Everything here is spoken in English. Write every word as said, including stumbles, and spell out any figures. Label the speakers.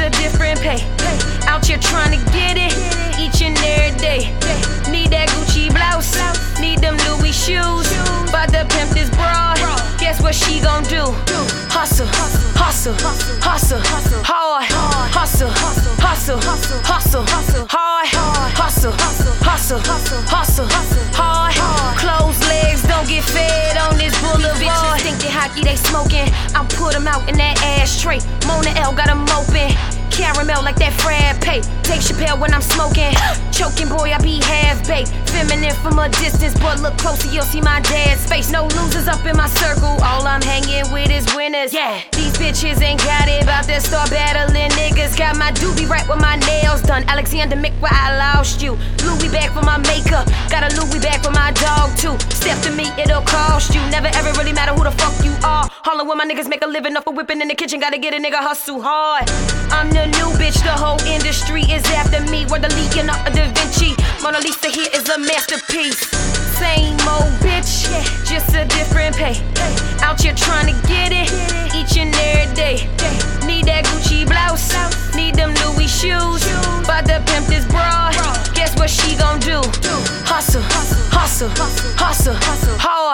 Speaker 1: a different pay. Out here trying to get it each and every day. Need that Gucci blouse, need them Louis shoes. But the pimp this broad, guess what she gon' do? Hustle, hustle, hustle, hard, hustle, hustle, hustle, hard, hustle, hustle, hustle, hard. Closed legs don't get fed on this boulevard. Bitches think they hockey, they smoking. I put them out in that ashtray. Mona L got them open. Caramel like that Fred Pay. Take Chappelle when I'm smoking. Choking boy, I be half-baked. Feminine from a distance, but look closer, you'll see my dad's face. No losers up in my circle, all I'm hanging with is winners. Yeah, these bitches ain't got it, about to start battling niggas. Got my doobie right with my nails done. Alexander Mick where I lost you. Louis bag for my makeup, got a Louis bag for my dog too. Step to me, it'll cost you. Never ever really matter who the fuck you are. Hollin' when my niggas make a living off of whipping in the kitchen. Gotta get a nigga hustle hard. I'm the new bitch, the whole industry is after me. We're the Leonardo da Vinci. Mona Lisa here is a masterpiece. Same old bitch, just a different pay. Out here trying to get it each and every day. Need that Gucci blouse, need them Louis shoes. But the pimp this broad, guess what she gon' do? Hustle, hustle, hustle, hard.